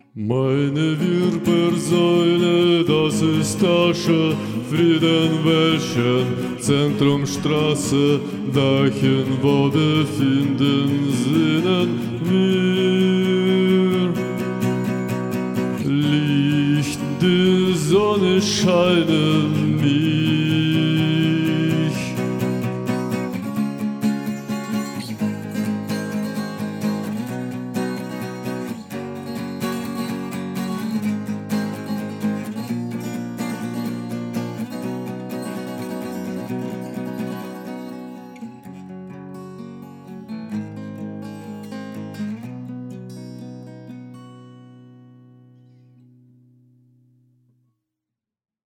Meine Wirbelsäule, das ist Asche, Friedenwäldchen, Zentrumstraße, Dachenwo befinden sinnen wir. Licht, die Sonne scheinen mir.